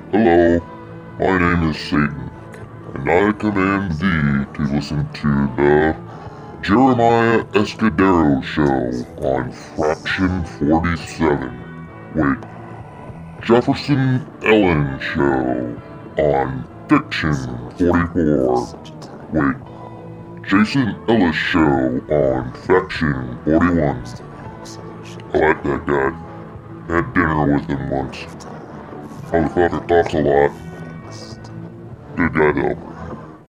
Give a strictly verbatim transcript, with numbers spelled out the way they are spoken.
Hello, my name is Satan, and I command thee to listen to the Jeremiah Escudero Show on Fraction forty-seven. Wait, Jefferson Ellen Show on Fiction forty-four. Wait, Jason Ellis Show on Faction forty-one. I like that guy. Had dinner with him once. Motherfucker talks a lot. Good guy though.